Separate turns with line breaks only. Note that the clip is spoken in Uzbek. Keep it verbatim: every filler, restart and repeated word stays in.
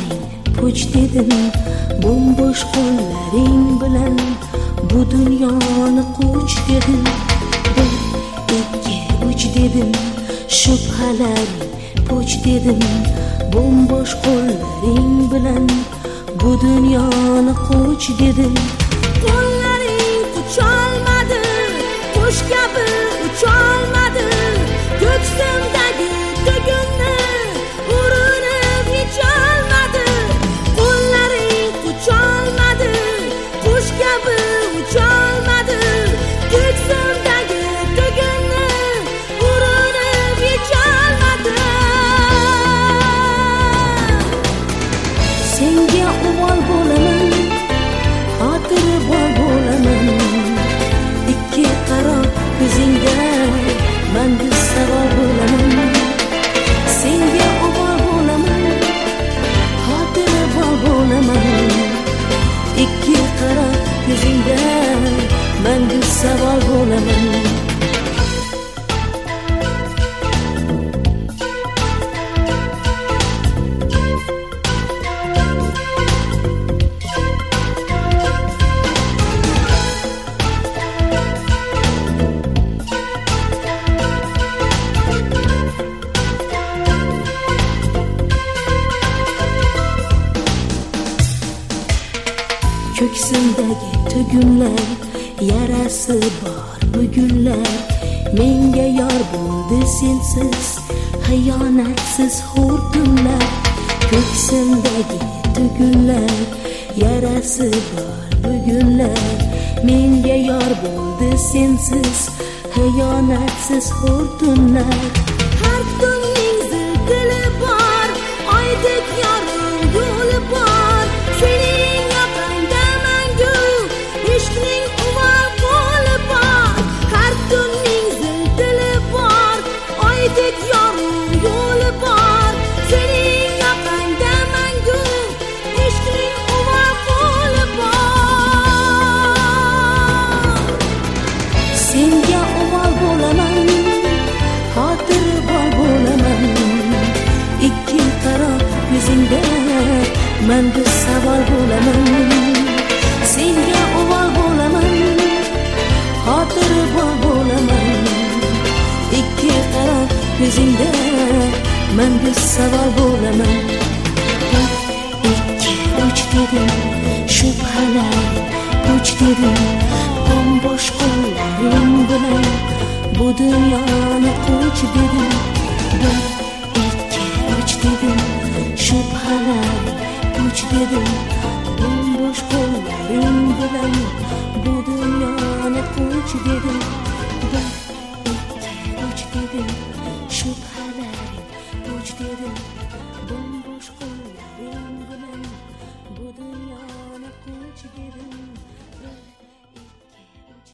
qo'llaring puch dedim, bo'mbo'sh qo'llaring bilan bu dunyoni quch dedim. Bir, ikki, uch dedim, shubhalaring puch dedim, bo'mbo'sh qo'llaring bilan bu dunyoni quch dedim. Qo'llaring qucholmadi, qush kabi ucholmadi, ko'ksimdagi tugunni urinib yecholmadi. Qo'llaring qucholmadi, qush kabi ucholmadi, ko'ksimdagi tugunni urinib yecholmadi. Senga uvol bo'laman, xotiri bor bo'laman, ikki qaro ko'zingda man bir savol bo'laman. Senga uvol bo'laman, xotiri bor bo'laman, ikki qaro ko'zingda man bir savol bo'laman. Ko'ksimdagi tugunlar, yarasi bor bugunlar, menga yor bo'ldi sensiz, xiyonatsiz xurtunlar. Ko'ksimdagi tugunlar, yarasi bor bugunlar, menga yor bo'ldi sensiz, xiyonatsiz xurtunlar. Har kunning zildili bor, oydek yorug' yo'li bor, sening yoqangda mangu ishqning uvol bo'li bor. Har kunning zildili bor, oydek yorug' yo'li bor, sening yoqangda mangu ishqning uvol bo'li bor. Senga uvol bo'laman, xotiri bor bo'laman, ikki qaro ko'zingda man bir savol bo'laman. Senga uvol bo'laman, xotiri bor bo'laman, ikki qaro ko'zingda man bir savol bo'laman. Bir, ikki, uch dedim, shubhalar puch dedim, bo'mbo'sh qo'llaring bilan bu dunyoni quch dedim. Bir, ikki, uch dedim, shubhalar puch dedim, bo'mbo'sh qo'llaring bilan bu dunyoni quch dedim. Bir, ikki, uch dedim.